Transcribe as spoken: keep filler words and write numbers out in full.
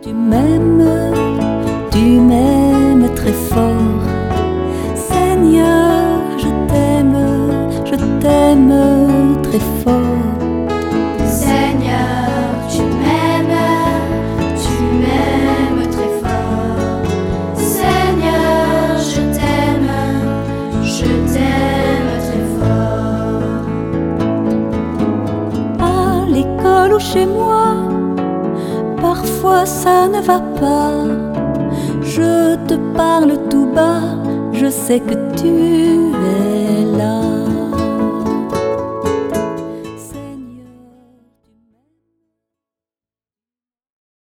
Tu m'aimes, tu m'aimes très fort. Seigneur, je t'aime, je t'aime très fort. Seigneur, tu m'aimes, tu m'aimes très fort. Seigneur, je t'aime, je t'aime très fort. À l'école ou chez moi, parfois ça ne va pas. Je te parle tout bas, je sais que tu es